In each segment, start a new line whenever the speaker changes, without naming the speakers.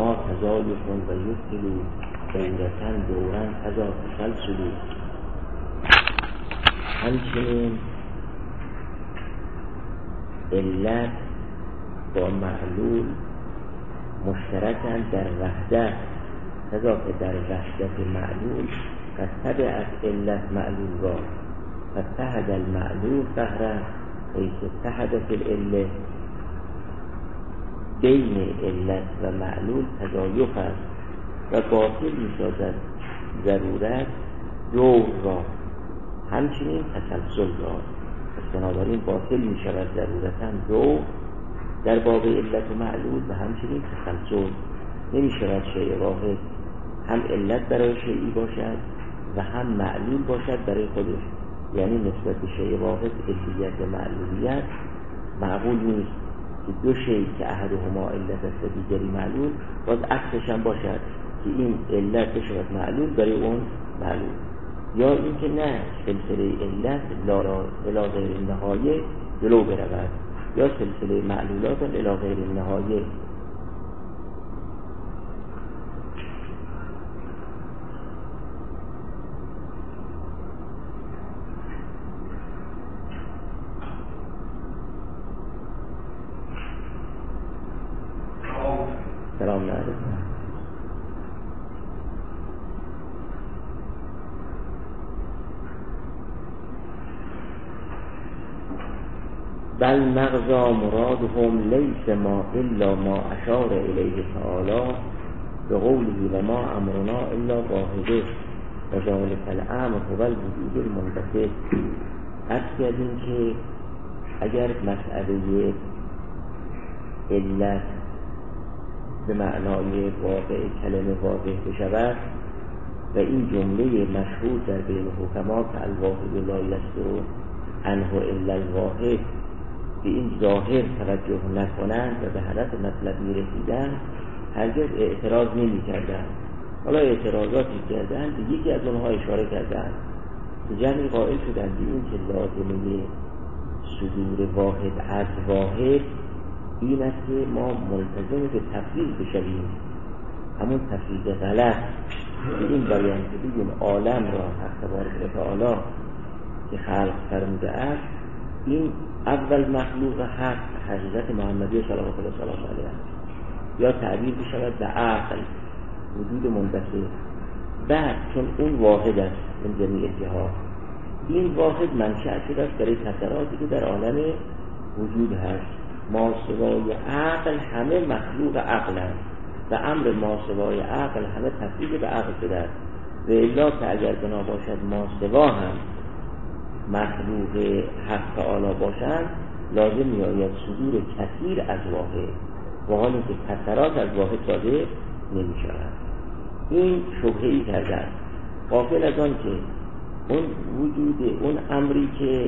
ما تزایفون و یفتلو دورتن دورن تزا تسلسلو. همچنین علت با معلول مشترکن در وحدت، تزا که در وحدت معلول قد تبعت علت معلول را فتحد المعلول ظهرا حیث اتحدت العله. بین علت و معلول تضایف است و باطل می‌سازد ضرورت دور را همچنین تسلسل را. پس بنابراین باطل می‌شود ضرورتاً دور در باب علت و معلول و همچنین تسلسل. نمی‌شود شیء واحد هم علت برای شیئی باشد و هم معلول باشد برای خودش، یعنی نسبت به شیء واحد علیت و معلولیت معقول نیست که دو شیء که احدهما علت است و دیگری معلول باز عکسش هم باشد که این علت بشود معلول برای اون معلول، یا اینکه نه سلسله علت الی غیر النهایه جلو برود یا سلسله معلولات الی غیر النهایه. سلام علیکم. بل مغزا مرادهم لیس ما الا ما اشار الیه تعالی بقوله و ما امرنا الا واحده و ذلک الامر هو الوجود المنبسط. عرض کردیم که اگر مسئله علت به معنای واقع کلمه واضح بشود و این جمله مشهور در بین حکما که الواحد لا یصدر عنه الا الواحد به این ظاهر توجه نکنند و به هدف مطلب میرسیدند هرگز اعتراض نمی کردند. حالا اعتراضاتی کردند به یکی از اونها اشاره کردند که جمعی قائل شدند به این که لازمه صدور واحد از واحد این است که ما ملتزم به تفریق بشویم، همون تفریق غلط به این بیان که بگیم عالم را حق تبارک و تعالی که خلق فرموده است این اول مخلوق حق حقیقت محمدی صلی الله علیه است، یا تعبیر بشود به عقل وجود منبسط. بعد چون اون واحد است من جمیع جهات، این واحد منشأ شده است برای تأثیراتی که در عالم وجود هست. ما سوای عقل همه مخلوق عقل است و امر ما سوای عقل همه تفریق به عقل شده است و الا که اگر بنا باشد ما سوا هم مخلوق حق تعالی باشند لازم میآید صدور کثیر از واحد و حالی که کثرات از واحد صادر نمی شود. این شبهه‌ای کرده است غافل از آن که اون وجود اون امری که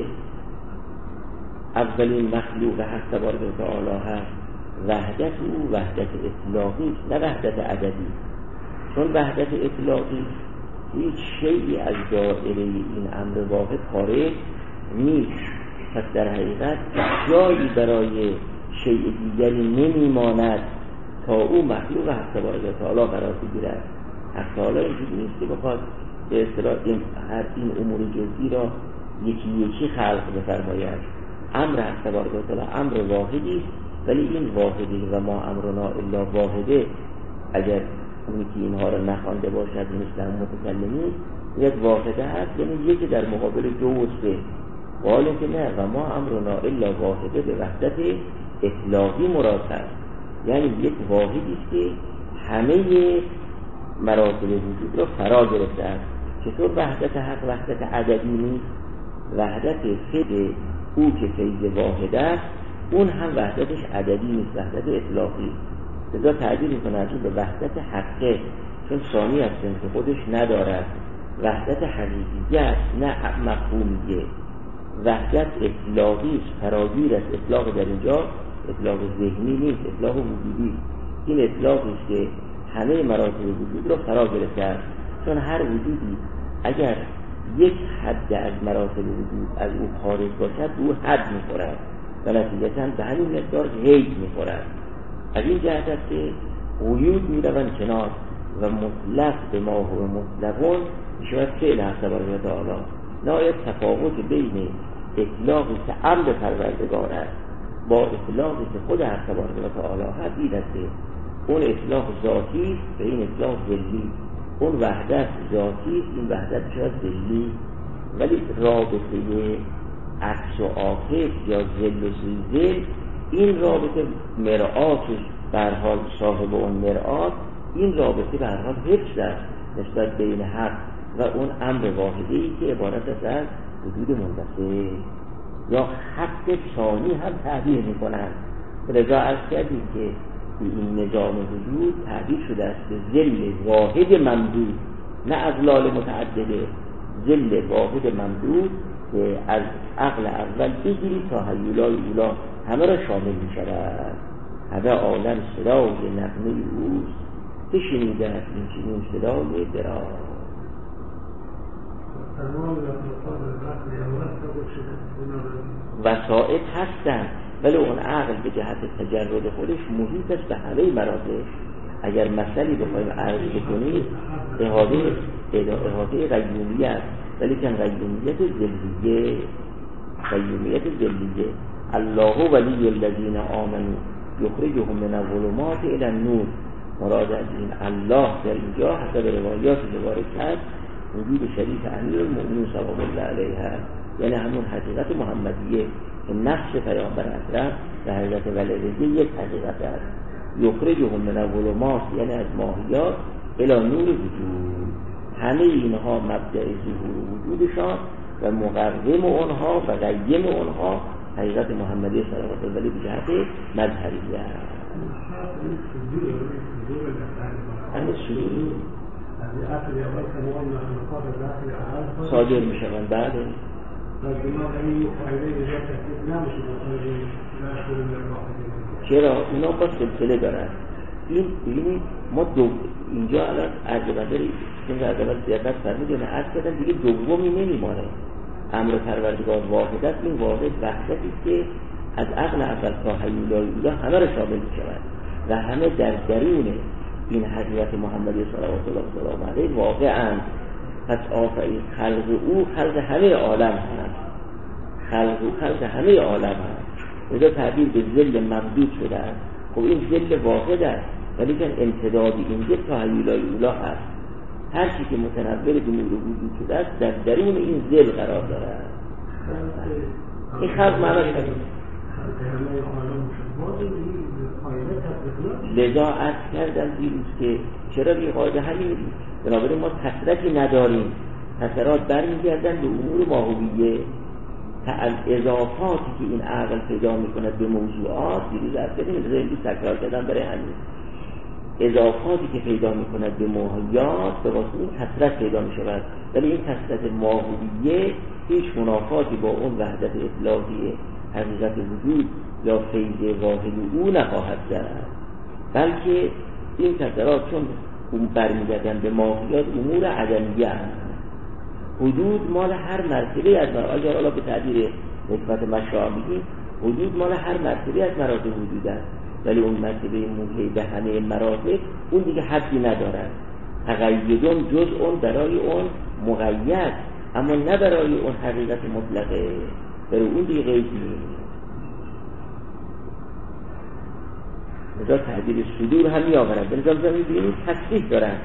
اولین مخلوق حق تبارک و تعالی هست وحدت او وحدت اطلاقی است نه وحدت عددی. چون وحدت اطلاقی هیچ شیئی از دایره این امر واحد خارج نیست، پس در حقیقت جایی برای شیء دیگری نمیماند تا او مخلوق حق تبارک و تعالی قرار بگیرد. حق تعالی اینجوری نیست که بخواد به اصطلاح این امور جزئی را یکی یکی خلق بفرماید. امر حق تبارک و تعالی امر واحدی ولی این واحدی و ما امرنا الا واحده اگر اونی که اینها را نخوانده باشد مثل متکلمی یک واحده هست، یعنی یکی در مقابل دو و سه، حالا که نه و ما امرنا الا واحده به وحدت اطلاقی مراد است، یعنی یک واحدی است که همه مراتب وجود را فرا گرفته است. چطور وحدت حق وحدت عددی نیست؟ وحدت فید او که فیض واحد است اون هم وحدتش عددی نیست، وحدت اطلاقی. لذا تعبیر میکنه به وحدت حقه چون ثانی هستن که خودش ندارد، وحدت حقیقیت نه مفهومیه، وحدت اطلاقی است، فراگیر است. اطلاق در اینجا اطلاق ذهنی نیست، اطلاق وجودی. این اطلاقی است که همه مراتب وجود را فرا گرفته است، چون هر وجودی اگر یک حد از مراتب وجود از او خارج باشد او حد می‌خورد و نتیجتاً به همین مقدار حید می‌خورد. از این جهت است که قیود میروند کنار و مطلق به ما و مطلقون میشود فعل حق تبارک و تعالی. نهایت تفاوت بین اطلاقی که امر پروردگار است با اطلاقی که خود حق تبارک و تعالی هست این است که اون اطلاق ذاتی است و این اطلاق ذلی. اون وحدت ذاتی است، این وحدت شاید ذلی، ولی رابطه عکس و عاکس یا ذل و زلزل، این رابطه مرآت به هر حال صاحب اون مرآت، این رابطه به هر حال حفظ است نسبت بین حق و اون امر واحدی که عبارت است از وجود منفصل یا حق ثانی هم تعبیر میکنند. لذا عرض کردیم که این نظام وجود تعبیر شده است به ذل واحد ممدود، نه از لال متعدده، ذل واحد ممدود که از عقل اول بگیری تا هیولای اولا همه را شامل می شود. همه عالم صدای نغمه اوست که شنیده است این چنین صدای دراز. وسائط هستند ولی اون عقل به جهت تجرد خودش محیط است به همه مراتب. اگر مسئله بخوایم عرض بکنید احاطه قیومیت است، ولی که قیومیت ذلیه. الله ولی الذین آمنوا یخرجهم من الظلمات الی النور. مراد از این الله در اینجا حسب روایات روایت هست وجود شریف امیرالمؤمنین صلی الله علیه هست، یعنی همون حقیقت محمدیه که نفس پیامبر اکرم و حقیقت ولدیه یک حقیقت است. یخرجهم من الظلمات یعنی از ماهیات الی نور وجود. همه اینها مبدأ ظهور وجودشان و مقوم اونها و قیم اونها حقیقت محمدی صلوات الله علیه به جهت مظهریه است. صادر می شوند. بله چرا؟ اینا با سلسله دارن. این ببینید ما اینجا الان عرضبندری چون عرضبند زیادت فرمودیم عرض کردن دیگه دومی نمیمانه. امر پروردگار واحد است. این واحد وحدتی که از عقل اول تا هیولای اولا همه را شامل می شود و همه در درون این حضرت محمدی صلوات الله علیه واقعاً. پس آفرین خلق او خلق همه عالم هست، خلق همه عالم هست. لذا تعبیر به ذل ممدود شده است. خب این ذل واحد است ولی که امتداد این ذل تا هیولای اولا هست. هر چی که متنبر به نور وجود شده است در درون این ذل قرار دارد. این خلق معنی شده. لذا عرض کردم دیروز که چرا بی قاعده همین بنابراین ما کثرتی نداریم. کثرات برمیگردن به امور ماهویه، از اضافاتی که این عقل پیدا میکند به موضوعات. دیروز عرض کردیم لذا این تکرار کردن برای همین اضافاتی که پیدا میکند به ماهیات به واسطه این کثرت پیدا میشود، ولی این کثرت ماهویه هیچ منافاتی با اون وحدت اطلاقی حقیقت وجود یا فیض واحد او نخواهد کرد، بلکه این کثرات چون برمیگردن به ماهیات امور عدمیه هست. حدود مال هر مرتبه از مراتب، حالا به تعبیر نسبت مشروع میگیم حدود مال هر مرتبه از مراتب وجود است، ولی اون مرتبه موحی به همه مراتب اون دیگه حدی ندارد. تقیدون جز اون برای اون مقید، اما نه برای اون حقیقت مطلقه، برای اون دیگه قید نیست. لذا تعبیر صدور هم میآورند. لذا می‌بینید تصریح دارند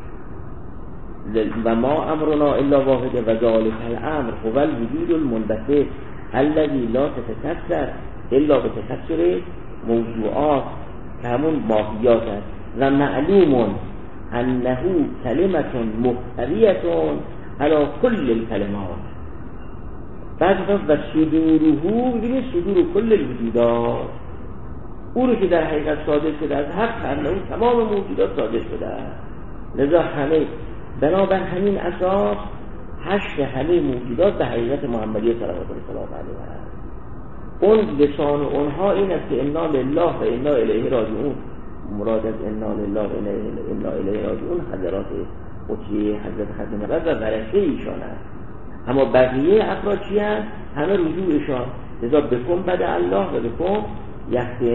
و ما امرنا الا واحد و ذالک الامر هو الوجود المنبثق الذي لا تتكسر الا بتكسر موضوعات که همون ماهیات است و معلوم انه کلمه محتویه علی کل الکلمات. بعد و صدوره ببینید صدور کل الوجودات، او رو که در حقیقت صادر شده از حق انه تمام موجودات صادر شده است. لذا همه بنابر همین اساس حشر همه موجودات به حقیقت محمدی صلوات الله علیه است. اون لسان اونها این است که انا لله و انا الیه راجعون. مراد از انا لله و انا الیه راجعون حضرات قدسی حضرت ختم قدر و ورثه ایشان است. اما بقیه افراد چی هست؟ همه رجوعشان لذا بکن بد الله و بکن یختم.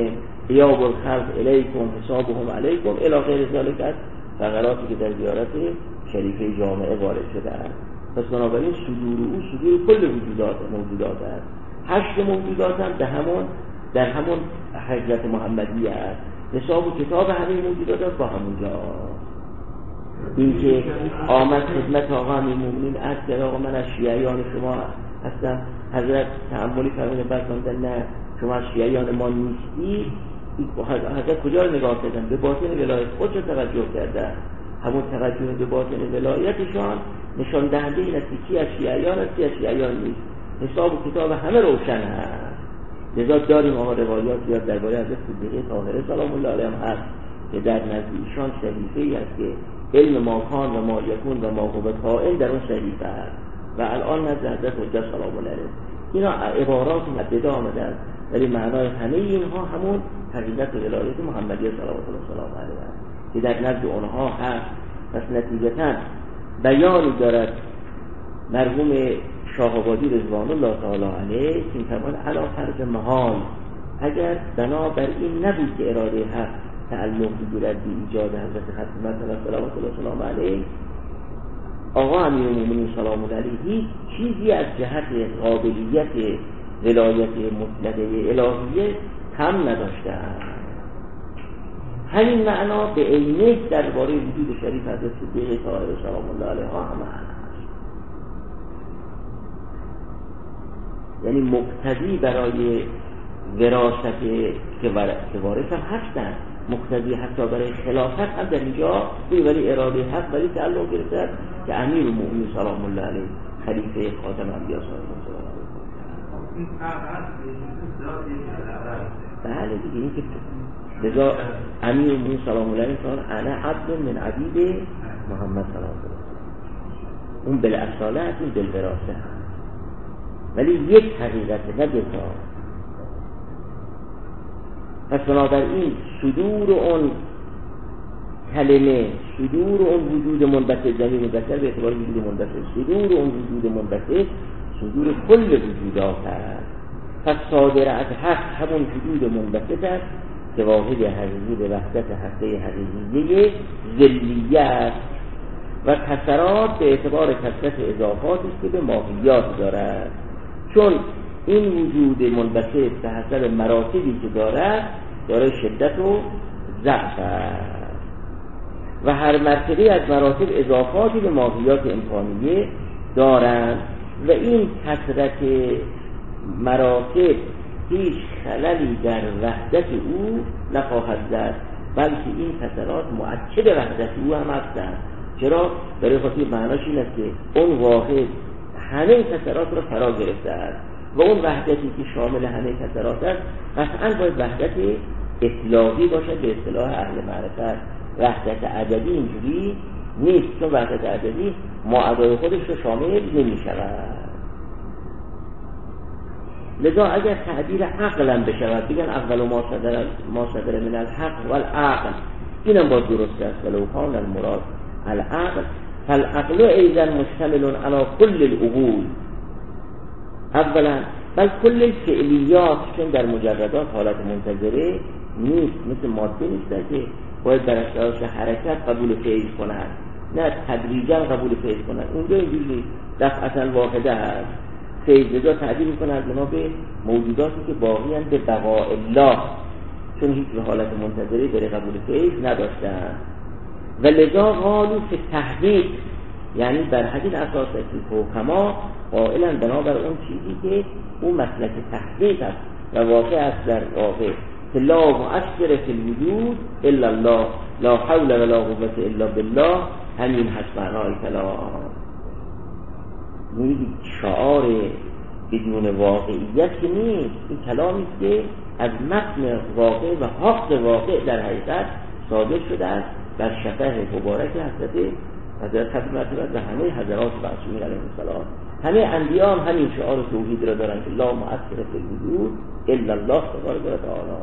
ایاب الخلق الیکم حسابهم علیکم الی غیر ذلک از فقراتی که در زیارت شریفه جامعه وارد شده است. پس بنابراین صدور او صدور کل موجودات است. 8 موجودات هم در همون حضرت محمدیه است. حساب و کتاب همه موجودات است با همونجا. این که آمد خدمت آقا امیرالمومنین عرض کرد آقا من از شیعیان شما هستم. حضرت تأملی فرمودن فرمودن نه شما از شیعیان ما نیستی. حضرت کجا رو نگاه کردن؟ به باطن ولایت خود رو توجه کردن. همون توجه به باطن ولایتشان نشان دهنده این است که از شیعیان است از شیعیان نیست. حساب و کتاب همه روشن هست. لذا داریم آقا روایات زیاد درباره حضرت صدیقه طاهره سلام الله علیهم هست که در نزد ایشان صحیفه‌ای است که علم ما کان و ما یکون و ما هو کائن در اون صحیفه است و الان نزد حضرت حجت سلام الله علیه. اینا عبارات متعدده آمده است ولی معنای همه اینها همون حقیقت ولایت محمدیه صلوات الله سلام علیه است که در نزد اونها هست. پس نتیجتاً بیانی دارد مرحوم شاه‌آبادی رضوان الله تعالی علیه که می‌فرماید علی فرض محال اگر بنابر این نبود که اراده حق تعلق بگیرد به ایجاد حضرت ختم مثلا صلوات الله سلام علیه، آقا امیرالمومنین سلام الله علیه هیچ چیزی از جهت قابلیت ولایت مطلقه الهیه کم نداشته است. همین معنا به عینه درباره وجود شریف حضرت صدیقه طاهره سلام الله علیها هم هست. یعنی مقتضی برای وراثت که وارث هم هستند، مقتضی حتی برای خلافت هم در اینجا ولی اراده حق ولی تعلق گرفته که امیرالمومنین سلام الله علیه خلیفه خاتم انبیا صلی الله علیه و بله دیگه این که لذا امیرالمومنین سلام الله علیه فرمان انا عبد من عبید محمد سلام الله علیه. اون بالاصاله این بالوراثه ولی یک حقیقت نه دو تا. پس بنابراین صدور اون کلمه، صدور اون وجود منبثق زمین منبثق به اعتبار وجود منبثق، صدور اون وجود منبثق صدور کل وجودات است. پس صادر از حق همون وجود منبثق است که واحد حقیقی به وحدت حقیقی حقیقیه ذلیه است و کسرات به اعتبار کثرت اضافاتی است که به ماهیات دارد. چون این وجود منبثق به حسب مراتبی که داره شدت و ضعف است و هر مرتبه از مراتب اضافاتی به ماهیات امکانیه دارند و این کثرت مراتب هیچ خللی در وحدت او نخواهد زد، بلکه این کثرات مؤکد وحدت او هم هستند. چرا؟ برای خاطر معناش این است که اون واحد همه کثرات را فرا گرفته است و اون وحدتی که شامل همه کثرات است قطعاً باید وحدت اطلاقی باشد به اصطلاح اهل معرفت. وحدت عددی اینجوری نیست، چون وحدت عددی معادای خودش رو شامل نمی شود. لذا اگر تعبیر عقلا بشود بگن اول ما صدر من الحق والعقل، اینم باید درست است. ولو کان المراد العقل فالعقل ایضا مشتمل علی کل العقول اولا بل کل الفعلیات، چون در مجردات حالت منتظره نیست، مثل ماده نیست که باید بر اساس حرکت قبول فعل کنند، نه تدریجا قبول فعل کنند. اونجا اینجوری دفعتا واحده هست. فیضا تعبیر میکنه از بنا به موجوداتی که باقی هستند به بقاء الله، چون هیچ حالت منتظره برای قبول فیض نداشتن. و لذا قالوا فی تحقیق، یعنی بر همین اساس که حکما قائلا بنابر اون چیزی که اون مسلک تحقیق است و واقع است در واقع که لا مؤثر فی الوجود الا الله، لا حول ولا قوة الا بالله. همین هست معنای کلام. این شعار بدون واقعیت که نیست، این کلامی است که از متن واقع و حق واقع در حقیقت صادر شده است بر شفاه مبارک حضرت ختم و همه حضرات معصومین علیهم السلام. همه انبیا هم همین شعار توحید را دارند که لا مؤثر فی الوجود الا الله تبارک و تعالی.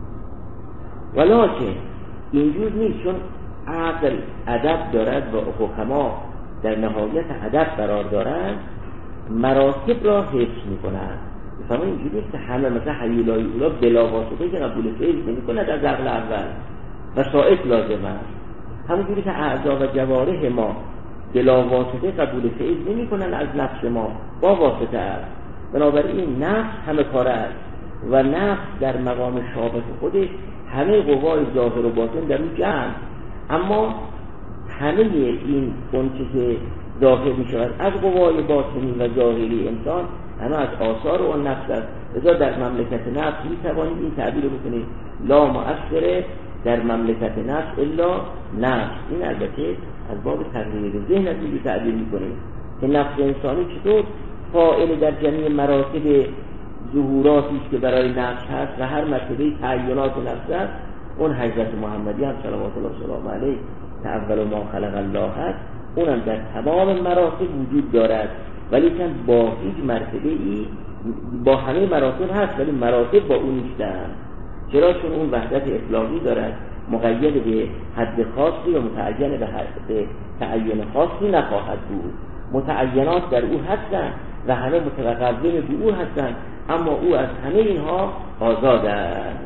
ولکن اینجور نیست، چون عقل ادب دارد و حکما در نهایت ادب قرار دارند، مراتب را حفظ می‌کنند مثلا اینجوری که همه مثلا حیولای اولا بلا واسطه که قبول فیض نمی کند از عقل اول وسائط لازم است. همونجوری که اعضا و جوارح ما بلا واسطه قبول فیض نمی کنن از نفس ما، با واسطه است. بنابراین نفس همه کار است و نفس در مقام شابه خودش همه قوای ظاهر و باطن در اون جمع، اما همه این اونچه که ظاهر می شود از قوای باطنی و ظاهری انسان همه از آثار اون نفس است. لذا در مملکت نفس می توانید این تعبیر رو بکنید لا مؤثره در مملکت نفس الا نفس. این البته از باب تغییر ذهن از اینجور تعبیر می کنید که نفس انسانی چطور فاعل در جمعی مراتب ظهوراتی که برای نفس هست و هر مرتبه تعینات نفس است. اون حضرت محمدی هم صلوات الله سلام علیه که اول ما خلق الله هست، اونم در تمام مراتب وجود دارد، ولی که با هیچ مرتبه ای با همه مراتب هست ولی مراتب با اون نیستن. چرا؟ چون اون وحدت اطلاقی دارد، مقید به حد خاصی و متعین به حد تعین خاصی نخواهد بود. متعینات در او هستند و همه متقدم به او هستند، اما او از همه اینها آزاد است.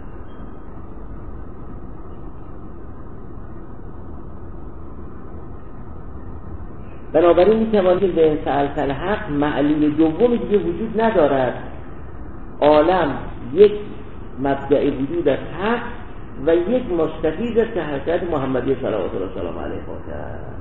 بنابراین میتوانید به سألت الحق معلول دومی دیگه وجود ندارد. عالم یک مبدأ وجود از حق و یک مستفید از حضرت محمدی صلوات الله سلام علیه باشد.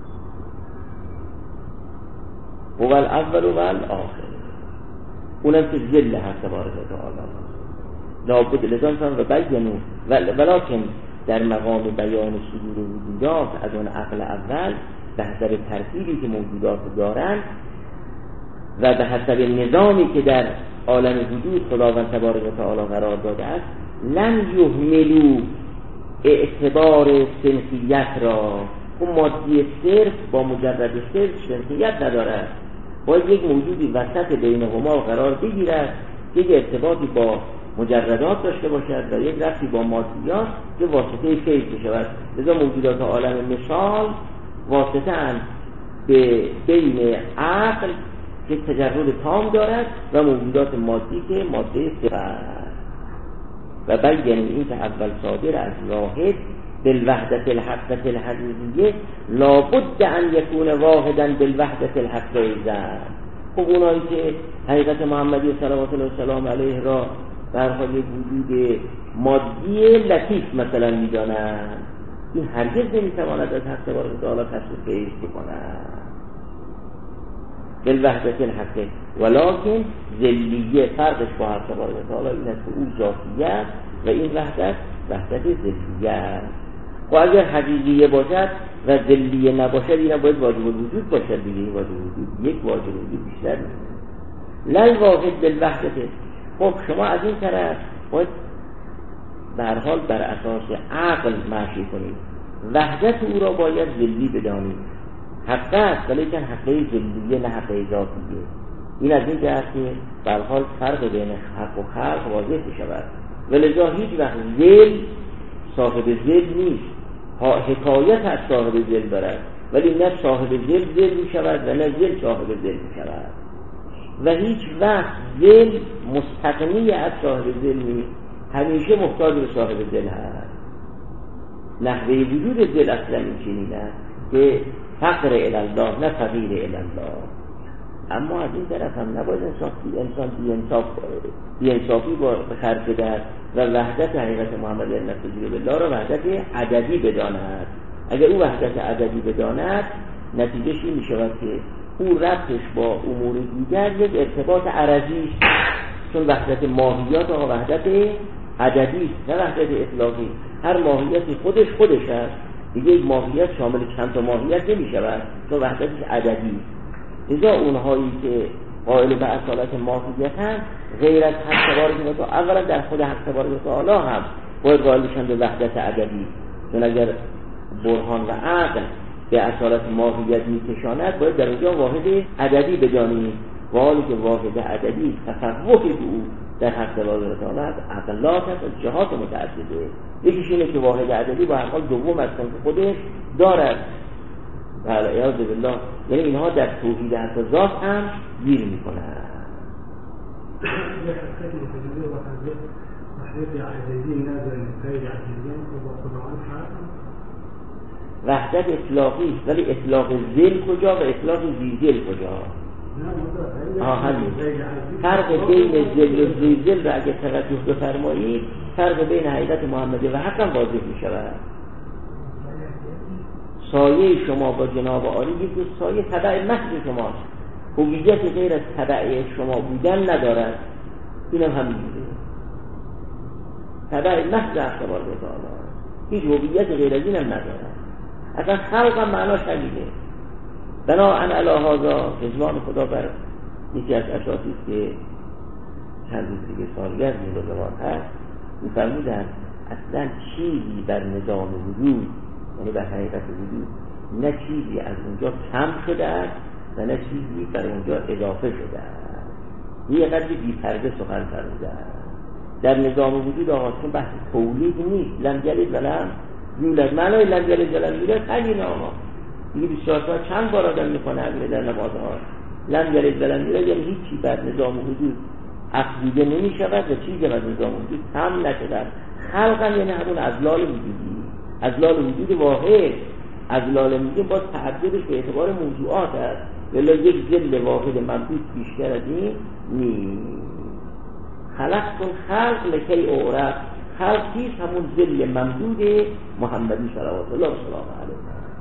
هو الاول و الاخر، اونم که ذل هست تبارک و تعالی. لابد لذا و بیانو ولکن در مقام بیان صدور وجودات از اون عقل اول به حسب ترتیبی که موجودات دارند و به حسب نظامی که در عالم وجود خداوند تبارک و تعالی قرار داده است، لم یهملوا اعتبار سنخیت را. اون مادی صرف با مجرد صرف سنخیت ندارد، باید یک موجودی وسط بینهما قرار بگیرد، یک ارتباطی با مجردات داشته باشد و یک ربطی با مادیات که واسطه فیض بشود. لذا موجودات عالم مثال واسطه اند به بین عقل که تجرد تام دارد و موجودات مادی که ماده صفر. و بیان این که اول صادر از واحد بالوحدت الحقیقت الحقیقیه لابد ان یکون واحدا بالوحدت الحقیقیه. خب اونایی که حقیقت محمدی صلوات الله سلام علیه را در حال وجود مادی لطیف مثلا میدانند، این هرگز نمیتواند از حق تبارک و تعالی تصویر بکند بالوحدت الحقیقیه، ولکن ذلیه. فرقش با حق تبارک و تعالی این است که او ذاتیه و این وحدت ذلیه است. و اگر حقیقیه باشد و ذلیه نباشد، این باید واجب الوجود باشد دیگه. این واجب الوجود یک واجب الوجود بیشتر نیست. لا واحد بالوحدت. خب شما از این طرف باید به هر حال بر اساس عقل معرفی کنید. وحدت او را باید ذلی بدانید. حق است ولی که حقه ذلیه نه حقه ذاتیه. این از این جهت که به هر حال فرق بین حق و خلق واضح بشود. ولذا هیچ وقت ذل صاحب ذل نیست. حکایت از صاحب ذل دارد، ولی نه صاحب ذل می شود و نه ذل صاحب ذل می شود. و هیچ وقت ذل مستغنی از صاحب ذل نیست، همیشه محتاج به صاحب ذل هست. نحوه وجود ذل اصلا این چنین است که فقر الالله نه فقیر الالله. اما از این طرف هم نباید انسان بی‌انصافی با خرج بدهد و وحدت حقیقت محمد نستجیب بالله را وحدت عددی بداند. اگر او وحدت عددی بداند، نتیجهش این می شود که او ربطش با امور دیگر یک ارتباط عرضی است، چون وحدت ماهیات و وحدت عددی است نه وحدت اطلاقی. هر ماهیتی خودش است دیگه. یک ماهیت شامل چند تا ماهیت نمی شود چون وحدتش عددی است. لذا اونهایی که قائل به اصالت ماهیت هم غیر از حق تبارک و تعالی، اولا در خود حق تبارک و تعالی هم باید قائل بشن به وحدت عددی، چون اگر برهان و عقل به اصالت ماهیت میکشاند باید در اونجا واحد عددی بدانیم. و حالی که واحد عددی تفوقی به او در حق تبارک و تعالی عقلات هست از جهات متعدده. یکیش اینه که واحد عددی با هر حال دوم هستن که خودش دارد. والعیاذ بالله. یعنی اینها در توحید حق ذات هم گیر میکنن. وحدت اطلاقی، ولی اطلاق ذل کجا و اطلاق زیزل کجا؟ همین فرق بین ذل و زیزل را اگه توجه بفرمایید، فرق بین حقیقت محمدی و حق هم واضح می شود. سایه شما با جناب عالی یک سایه تبع محض شماست، هویت غیر از تبع شما بودن ندارد. اینم همینه، تبع محض اختبار به تعالی، هیچ هویت غیر از اینم ندارد. اصلا خلق هم معناش همینه. بناهن علی هذا رضوان خدا بر یکی از اساتید که چند روز دیگه سالگرد این روزوان هست، می‌فرمودن اصلا چیزی بر نظام وجود، یعنی بر حقیقت وجود، نه چیزی از اونجا کم شده است و نه چیزی بر اونجا اضافه شده است. یه قدری بی پرده سخن فرموده است. در نظام وجود آقا چون بحث تولید نیست، لم یلد و لم یولد. معنای لم یلد و لم یولد همین آقا دیگه 24 ساعت چند بار آدم میکنه همینه در نمازها. لم یلد و لم یولد یعنی هیچی بر نظام وجود افزوده نمی شود و چیزی بر نظام وجود کم نشده. خلقا یعنی همون ازلال وجودی، ازلال وجود واحد. ازلال میگیم باز تعددش به اعتبار موضوعات است، ولی یک ذل واحد ممدود بیشتر از این نیست. خلقتون خلق لکی اعرف، خلق چیست؟ همون ذل ممدود محمدی صلوات الله وسلامه علیه.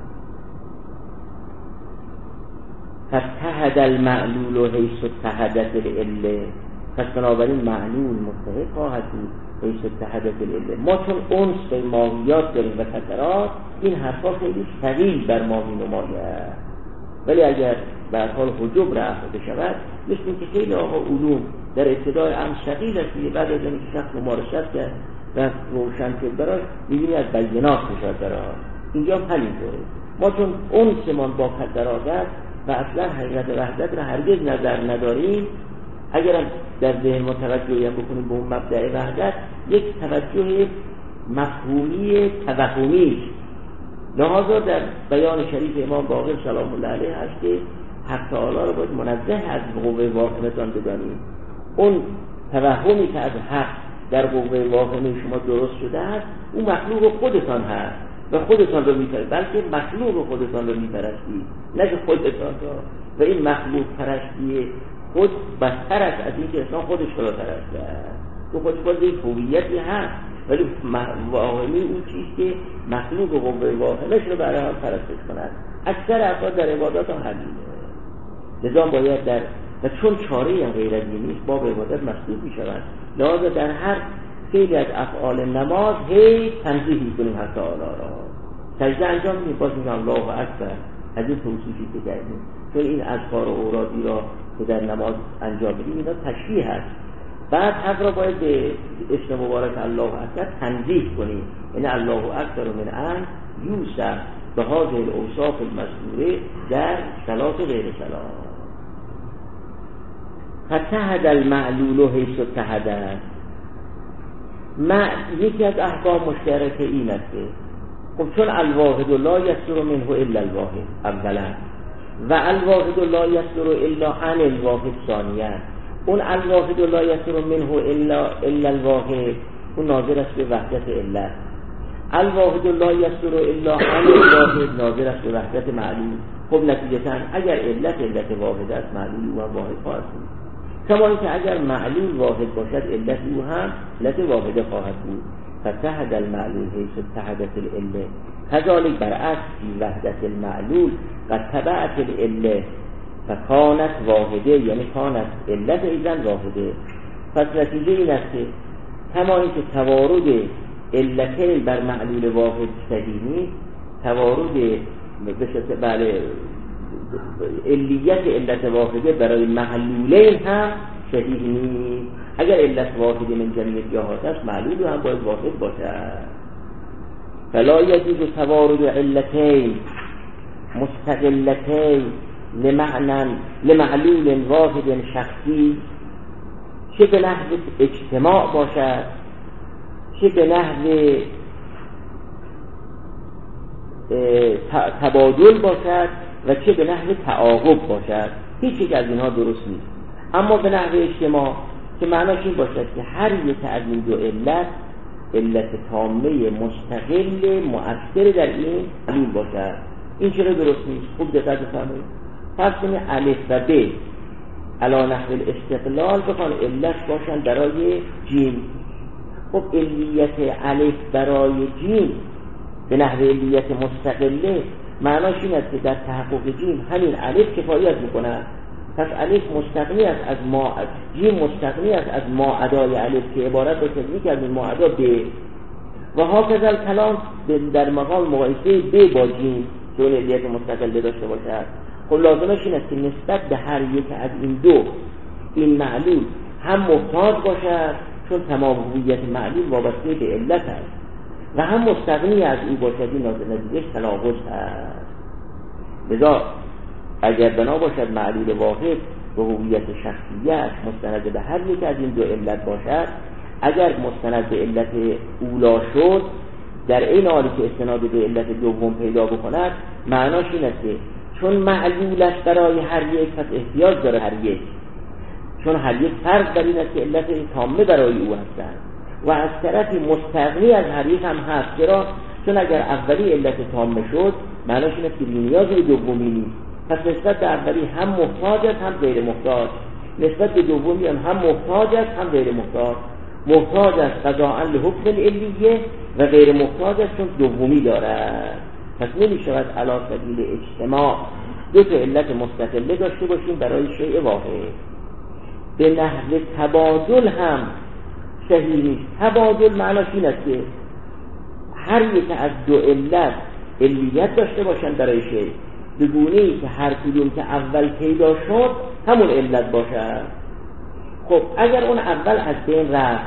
فاتحد المعلول حیث اتحدت العله، پس بنابراین معلول متحد خواهد بود حیث اتحدت العله. ما چون انس به ماهیات داریم و خطرات، این حرفا خیلی ثقیل بر ما می نماید، ولی اگر به هر حال حجب رفع بشود، مثل اینکه خیلی آقا علوم در ابتدای امر ثقیل است، بعد از اینکه شخص ممارست کرد و روشن شد براش، می‌بینی از بینات میشد براش. اینجا همینطوره. ما چون انسمان با خطرات است و اصلا حقیقت وحدت را هرگز نظر نداریم، اگرم در ذهن ما توجهی هم بکنیم به اون مبدأ وحدت، یک توجه مفهومی توهمی، لذا در بیان شریف امام باقر سلام الله علیه هست که حق تعالی را باید منزه از قوه واهمتان بدانیم. اون توهمی که از حق در قوه واهمه شما درست شده است، اون مخلوق خودتان هست و خودتان رو میپرستید، بلکه مخلوق خودتان رو میپرستید، نه که خودتان را. و این مخلوق پرستی خود بدتر است از این که انسان خودش را پرسته است. تو خودش باید یک هویتی هست، ولی واهمه اون چیز که مخلوق قوه واهمش رو برای آن پرستش کند. اکثر افراد در عبادات هم همینه. لذا باید در و چون چاره غیر از این نیست، باب عبادت مسدود می‌شود. لذا در هر خیلی از افعال نماز هی تنزیه می‌کنیم حق تعالی را. سجده انجام می‌دیم، باز میگم الله اکبر، از این توصیفی که کردیم. چون این اذکار و اورادی را که در نماز انجام می‌دیم اینا تشبیه است. بعد حق را باید به اسم مبارک الله اکبر تنزیه کنیم. یعنی الله اکبر من ان یوسف به هذه الاوصاف المذکوره در صلات و غیر صلات. فتحد المعلول حیث اتحدت. یکی از احکام مشترک این است که خب چون الواحد لا یصدر منه الا الواحد اولا و الواحد لا یصدر الا عن الواحد ثانیا، اون الواحد لا یصدر منه الا الواحد اون ناظر است به وحدت علت. الواحد لا یصدر الا عن الواحد ناظر است به وحدت معلول. خب نتیجتا اگر علت واحد است، معلول او هم واحد خواهد بود. کما اینکه اگر معلول واحد باشد، علت او هم علت واحده خواهد بود. فتحد المعلول حیث اتحدت العله. کذالک برعکس فی وحدت المعلول و تبعت العله فکانت واحده، یعنی کانت علت ایضا واحده. پس نتیجه این است که کما اینکه توارد علتین بر معلول واحد صحیح نیست، توارد بله علیت علت واحده برای معلولین هم صحیح نیست. اگر علت واحد من جمیع جهات است، معلول هم باید واحد باشد. فلا یجوز توارد علتین مستقلتین لمعلول واحد شخصی، چه به نحو اجتماع باشد، چه به نحو تبادل باشد و چه به نحو تعاقب باشد. هیچ یک از اینها درست نیست. اما به نحو اجتماع که معناش این باشد که هر یک از این دو علت تامه مستقل مؤثر در این معلول باشد. این چرا درست نیست؟ خوب دقت بفرمایید. پس این الف و ب علی نحو الاستقلال بخوان علت باشن برای جیم. خب علیت الف برای جیم به نحو علیت مستقله معناش این است که در تحقق جیم همین الف کفایت میکنه. پس الف مستغنی است از ما، جیم مستغنی است از ما ادای الف که عبارت باشه یک از این ما ادا ب و هاکذا الکلام در مقام مقایسه ب با جیم که اون علیت مستقله داشته باشد. خب لازمش این است که نسبت به هر یک از این دو این معلول هم محتاج باشد، چون تمام هویت معلول وابسته به علت است، و هم مستغنی از این باشد، این نتیجهش تناقض است. لذا اگر بنا باشد معلول واحد به هویت شخصیت مستند به هر یک از این دو علت باشد، اگر مستند به علت اولا شد در این حالی که استناد به علت دوم پیدا بکند، معناش این است که چون معلولش برای هر یک پس احتیاج داره هر یک، چون هر یک فرض بر این است که علت تامه برای او هستند، و از طرفی مستغنی از هر یک هم هست. چرا؟ چون اگر اولی علت تامه شد معناش این است که نیازی به دومی نیست، پس نسبت به اولی هم محتاج است هم غیر محتاج، نسبت به دومی هم محتاج است هم غیر محتاج. محتاج است قضاء لحکم العلیه و غیر محتاج است چون دومی دارد. پس نمی‌شود علی سبیل اجتماع دو تا علت مستقله داشته باشیم برای شیء واحد. به نحو تبادل هم صحیح نیست. تبادل معناش این است که هر یک از دو علت علیت داشته باشند برای شیء، به گونه‌ای که هر کدوم که اول پیدا شد همون علت باشد. خب اگر اون اول از بین رفت،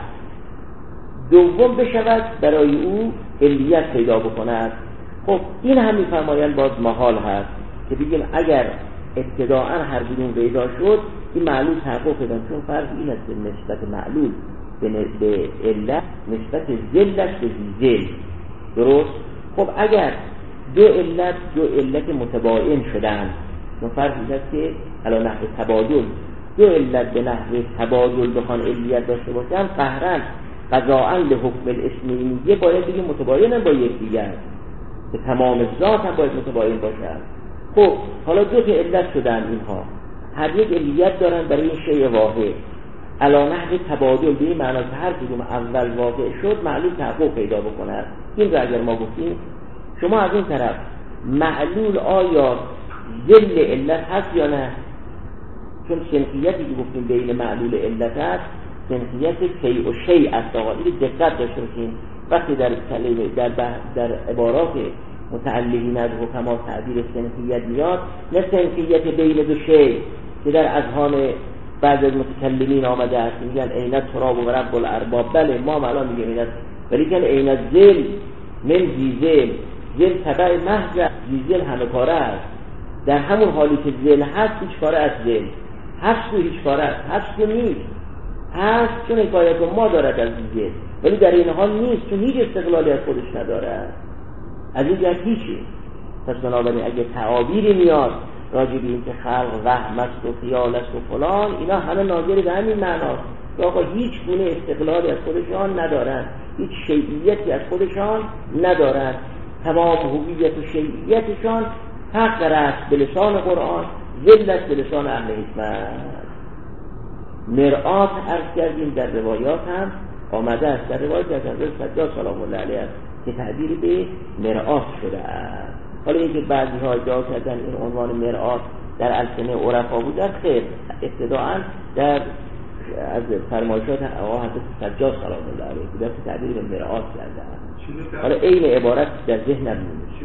دوم بشود برای او علیت پیدا بکند. خب این هم می‌فرمایند باز محال هست که بگیم اگر ابتداءً هر کدوم پیدا شد این معلول تحقق پیدا، چون فرض این است که نسبت معلول به علت نسبت ذلش به ذل. درست؟ خب اگر دو علت متباین شدند، چون فرض این است که علی نحو تبادل دو علت به نحو تبادل بخوان علیت داشته باشند، قهرن قضاءً لحکم الاسمیه باید بگیم متباینن با یکدیگر، به تمام ذات هم باید متباین باشند. خب حالا دو تا علت شدن اینها، هر یک علیت دارن برای این شیء واحد، علی نحو تبادل به این معنا که هر کدوم اول واقع شد معلول تحقق پیدا بکند. این رو اگر ما گفتیم شما از این طرف معلول آیا ذل علت هست یا نه؟ چون سنخیتی که گفتیم بین معلول علت هست سنخیت شیء و شیء است. آقا این دقت داشته باشین وقتی در کلمه در عبارات متعلقین از حکما تعبیر سنخیت میاد، نه سنخیت بین دو شیء که در اذهان بعض از متکلمین آمده است میگن عین التراب و رب الارباب. بله ما الان میگیم این است، ولی که عین الذل من زیزل، ذل تبع محض، زیزل همه کاره است. در همون حالی که ذل هست هیچ کاره از ذل هست و هیچ کاره است، هست و نیست. هست چون حکایت ما دارد از زیزل، ولی در این حال نیست چون هیچ استقلالی از خودش ندارد، از این جهت هیچی. پس بنابراین اگه تعابیری میاد راجع به این که خلق وهم است و خیال است و فلان، اینا همه ناظر به همین معناست که آقا هیچ گونه استقلالی از خودشان ندارند، هیچ شیعیتی از خودشان ندارند، تمام هویت و شیعیتشان حق است به لسان قرآن، ذلت به لسان اهل حکمت. مرآت عرض کردیم در روایات هم آمده است، در روایت از حضرت سجاد سلام الله علیه است که تعبیر به مرآت شده است. حالا اینکه بعضی ها ادعا کردن این عنوان مرآت در السنه عرفا بود، در خیر ابتداءً در از فرمایشات آقا حضرت سجاد سلام الله علیه بود که تعبیر به مرآت کردن. حالا این عبارت در ذهنم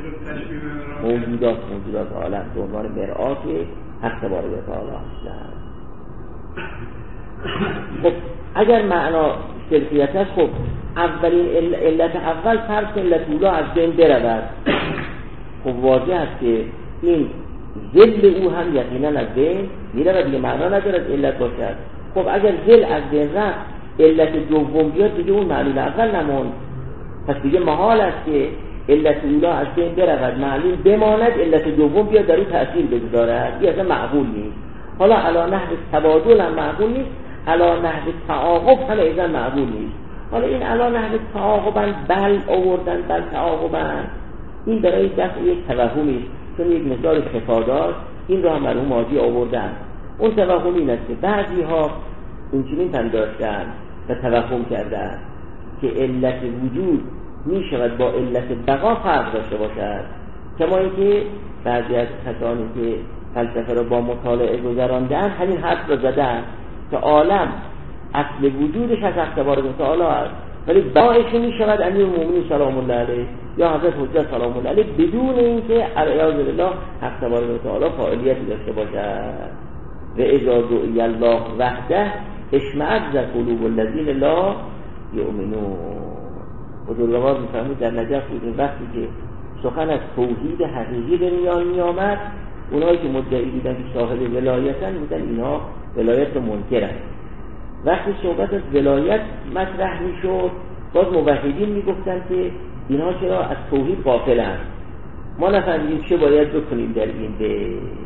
موجودات عالم به عنوان مرآت حق تبارک و تعالی هستند. خب اگر معنا سلفیت است، خب اولین علت اول فرض علت اولا از بین برود، خب واضح است که این ذل او هم یقینا از بین میرود، دیگه معنا ندارد علت باشد. خب اگر ذل از بین رفت علت دوم بیاد دیگه اون معلول اول نماند، پس دیگه محال است که علت اولا از بین برود معلول بماند علت دوم بیاد در اون تأثیر بگذارد، این اصلا معقول نیست. حالا علی نحو تبادل هم معقول نیست، علی نحو تعاقب هم ایزن معقول نیست. حالا این علی نحو تعاقبن بل آوردن بل تعاقبن، این برای دفع یک توهمی است، چون یک مقدار خفادات این را هم مرحوم ماضی آوردن. اون توهم این است که بعضی ها اینجوری پنداشتن و توهم کردن که علت وجود می شود با علت بقا فرق داشته باشد، کما اینکه بعضی از کسانی که فلسفه را با مطالعه گذراندن همین حرف را زدن که عالم اصل وجودش از حق تبارک و تعالی است، ولی بقایش می شود امیرالمومنین سلام الله علیه یا حضرت حجت سلام الله علیه بدون اینکه علیاذ بالله حق تبارک و تعالی فاعلیتی داشته باشد. و اذا دعی الله وحده اشمئزت قلوب الذین لا یؤمنون. بزرگوار میفرمود در نجف این وقتی که سخن از توحید حقیقی به میان می آمد، اونایی که مدعی بودن که صاحب ولایتن بودن اینها ولایت رو منکرن. وقتی صحبت از ولایت مطرح میشد باز موحدین میگفتن که اینها چرا از توحید غافلن، ما نفهمیدیم چه باید بکنیم در این به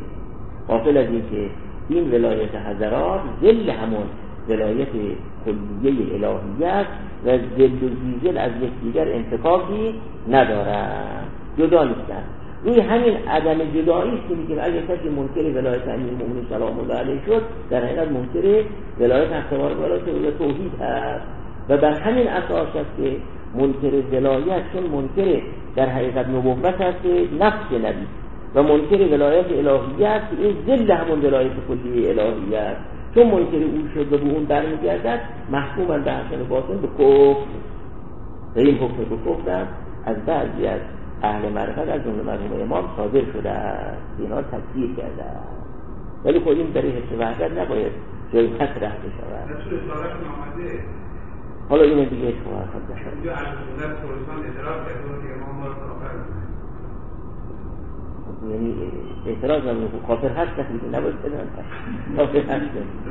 غافل از این که این ولایت حضرات ذل همون ولایت کلیه الهیه است و ذل و زیزل از یکدیگر انفکاکی ندارند، جدا نیستند. روی همین عدم جدایی است که میگیم اگر کسی منکر ولایت امیرالمومنین سلام الله علیه شد در حقیقت منکر ولایت حق تبارک و تعالی توحید است و بر همین اساس است که منکر ولایت چون منکر در حقیقت نبوت است نفس نبی و منکر ولایت الهیه است که این ذل همون ولایت کلیه الهیه است، چون منکر او شد و به اون برمیگردد محکوما به احسن باطن به کفر و این حکم به کفر از بعضی از اهل معرفت از جمله مرحوم امام صادر شده است، اینا تکفیر کرده است. ولی خود این برای حس وحدت نباید جای مطرح بشود. حالا این دیگه شما خود بشود اینجا از سنت خراسان اعتراض کرده که امام ما کافر بود، یعنی اعتراض نمیده کافر هست که نباید بدن کافر هست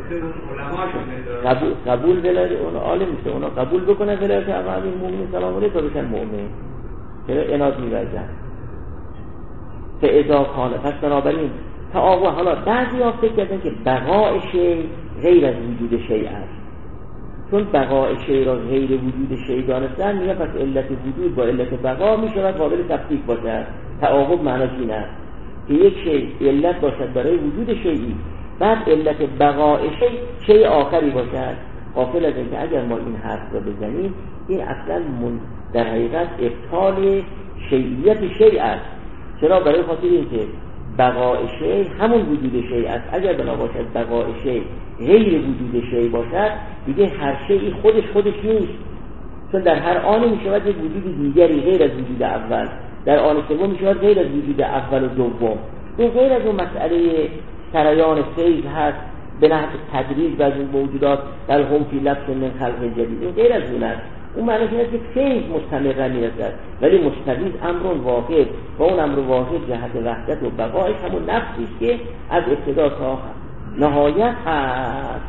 قبول ولایت اون عالم میشه، اونا قبول بکنن ولایت امیرالمومنین سلام علیه تا بشن مؤمن، چرا عناد می‌ورزن که اذا کان. پس بنابراین تعاقب، حالا بعضی ها فکر کردن که بقای شیء غیر از وجود شیء است، چون بقای شیء را غیر وجود شیء دانستن میگن پس علت وجود با علت بقا میشود قابل تفکیک باشد. تعاقب معناش این است که یک شیء علت باشد برای وجود شیئی، بعد علت بقای شیء آخری باشد. غافل از اینکه اگر ما این حرف را بزنیم این اصلا در حقیقت ابطال شیعیت شیء است. چرا؟ برای خاطر اینکه بقای شیء همون وجود شیء است. اگر بنا باشد بقای شیء غیر وجود شیء باشد دیگه هر شیئی خودش نیست، چون در هر آن می شود یک وجود دیگری غیر از وجود اول، در آن سوم می شود غیر از وجود اول و دوم. این غیر از اون مسئله سریان فیض هست به نحو تدریج از اون موجودات در هم فی لبس من خلق جدید، این غیر از اون است. اون معنی اینه که فیض مستمر میرسد، ولی مستویز امر واحد و اون امر واحد جهت وحدت و بقایش همون نفسی است که از ابتدا تا نهایت هست.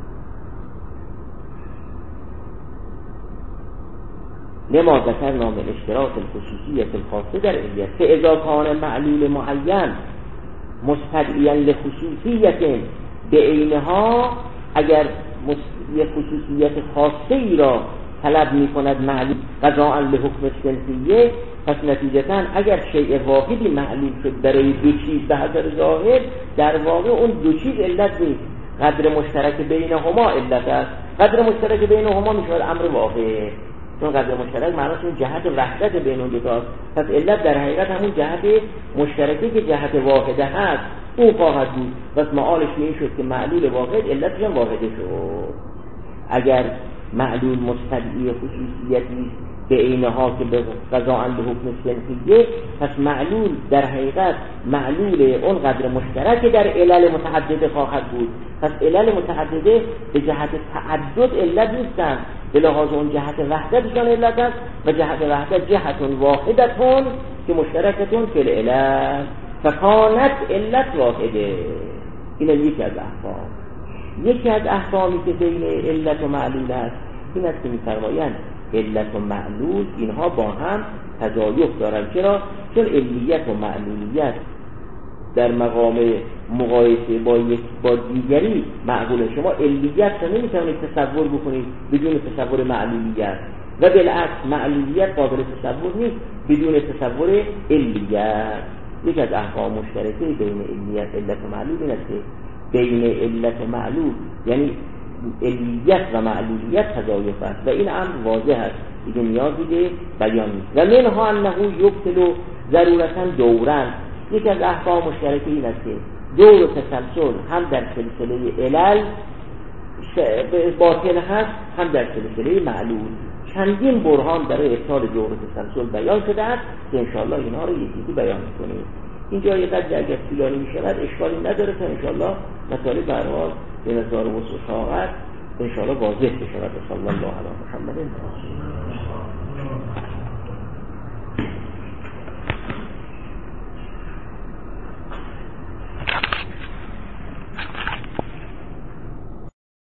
لما ذکرنا من اشتراک الخصوصیت الخاصه در علیت فاذا کان معلول معین مستدعیا لخصوصیت به عینها، اگر یک خصوصیت خاصه ای را طلب می کند معلول قضاء لحکم سنسیه، پس نتیجتاً اگر شیء واحدی معلول شد برای دو چیز به حضر ظاهر، در واقع اون دو چیز علت نیست، قدر مشترک بینهما علت است. قدر مشترک بینهما می شود امر واحد، چون قدر مشترک معناش این جهت وحدت بین اون دو تاست. پس علت در حقیقت همون جهت مشترکی که جهت واحده هست اون خواهد بود. پس معالش این شد که معلول واحد علتش هم واحده شد. اگر معلول مستدعی خصوصیتی به عینها که به قضاء لحکم سنسیه، پس معلول در حقیقت معلول اون قدر مشترک در علل متعدده خواهد بود. پس علل متعدده به جهت تعدد علت نیستند، به لحاظ اون جهت وحدتشان علت است و جهت وحدت جهتون واحدتون که مشترکتون فی العلل فکانت علت واحده. این یکی از احکام. یکی از احکامی که بین علت و معلول است این است که می‌فرمایند علت و معلول اینها با هم تضایف دارند. چرا؟ چون علیت و معلولیت در مقام مقایسه با دیگری معقوله. شما علیت رو نمیتونید تصور بکنید بدون تصور معلولیت و بالعکس معلولیت قابل تصور نیست بدون تصور علیت. یک از احکام مشترکه بین علت و معلول این است که بین علت و معلول یعنی علیت و معلولیت تضایف است و این امر واضح است دیگه نیازی به بیان نیست. و منها انه یبطل ضرورتا دورا. یک از احکام مشترکه این است که دور و تسلسل هم در سلسله علل باطل هست هم در سلسله معلول. چندین برهان برای ابطال دور و تسلسل بیان شده است که انشاءالله اینها رو یکی بیان می‌کنیم. اینجا یه قدر اگر طولانی می‌شود اشکالی نداره تا انشاءالله مطالب به هر حال به مقدار وسع و طاقت انشاءالله واضح بشود. صلی الله علی محمد.